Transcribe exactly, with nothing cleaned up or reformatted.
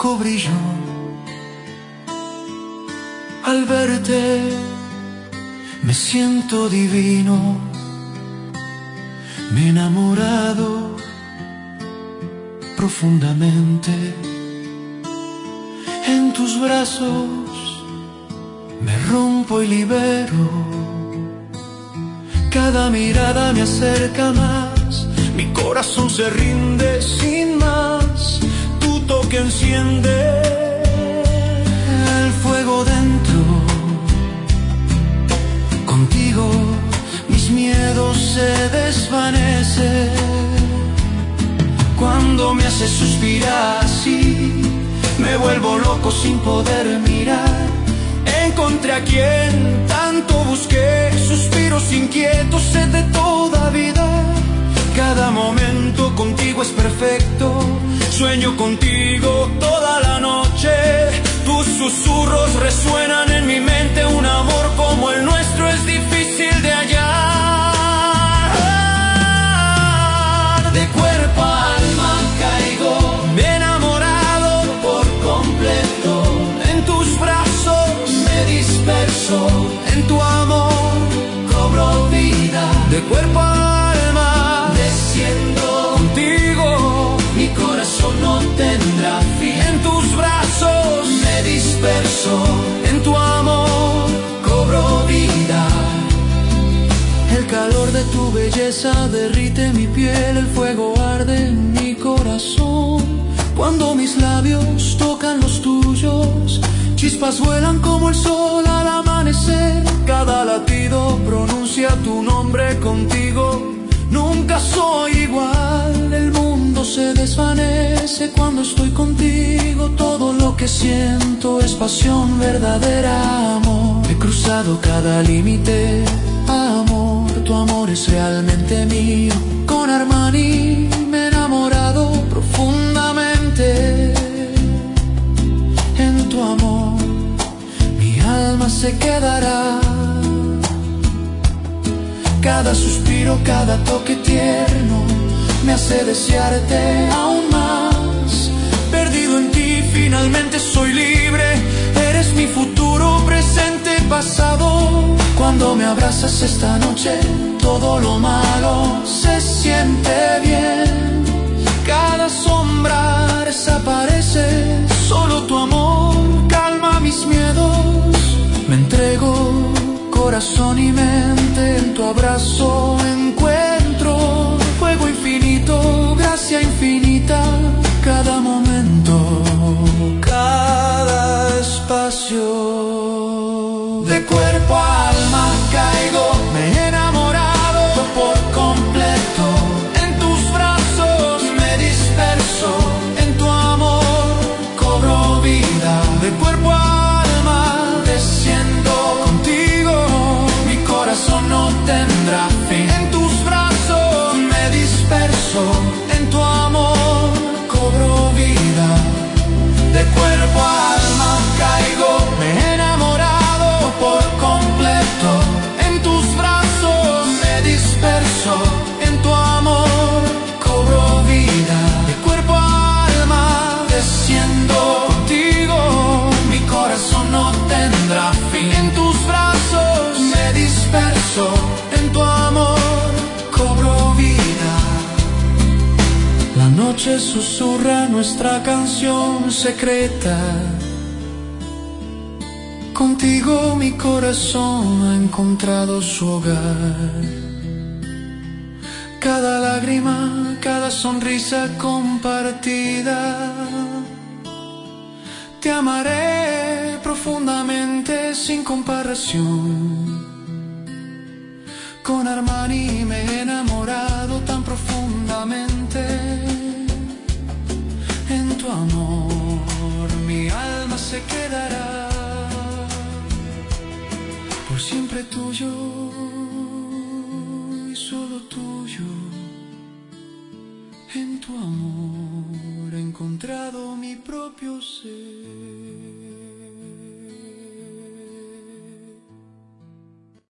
rojo brilló al verte. Me siento divino, me he enamorado profundamente. En tus brazos me rompo y libero. Cada mirada me acerca más, mi corazón se rinde sin más. Tu toque enciende el fuego dentro. Contigo mis miedos se desvanecen. Cuando me haces suspirar así, me vuelvo loco sin poder mirar. Encontré a quien tanto busqué, suspiros inquietos, sed de toda vida. Cada momento contigo es perfecto, sueño contigo toda la noche. Tus susurros resuenan en mi mente, un amor como el nuestro es difícil de hallar. De cuerpo a alma caigo, me he enamorado por completo. En tus brazos me disperso, en tu amor cobro vida. De cuerpo a alma desciendo contigo, mi corazón no tendrá fin. En tus brazos me disperso, en tu amor cobro vida. El calor de tu belleza derrite mi piel, el fuego arde en mi corazón. Cuando mis labios tocan los tuyos, chispas vuelan como el sol al amanecer. Cada latido pronuncia tu nombre, contigo nunca soy igual. El mundo se desvanece cuando estoy contigo. Todo lo que siento es pasión verdadera, amor. He cruzado cada límite, amor. Tu amor es realmente mío. Con Armani me he enamorado profundamente. En tu amor mi alma se quedará. Cada suspiro, cada toque tierno me hace desearte aún más. Perdido en ti, finalmente soy libre. Eres mi futuro, presente, pasado. Cuando me abrazas esta noche, todo lo malo se siente bien. Cada sombra desaparece, solo tu amor calma mis miedos. Me entrego corazón y mente, en tu abrazo encuentro fuego infinito, gracia infinita. Cada momento, cada espacio. De cuerpo a alma caigo, me he enamorado por completo. En tus brazos me disperso, en tu amor cobro vida. De cuerpo a alma desciendo contigo, mi corazón no tendrá fin. En tus brazos me disperso, en tu amor cobro vida. De cuerpo a alma caigo, me he enamorado por completo. En tus brazos me disperso, en tu amor cobro vida. De cuerpo a alma desciendo contigo, mi corazón no tendrá fin. En tus brazos me disperso, en tu amor cobro vida. La noche susurra nuestra canción secreta. Contigo mi corazón ha encontrado su hogar. Cada lágrima, cada sonrisa compartida. Te amaré profundamente sin comparación. Con Armani me he enamorado tan profundamente. En tu amor mi alma se quedará, por siempre tuyo y solo tuyo. En tu amor he encontrado mi propio ser.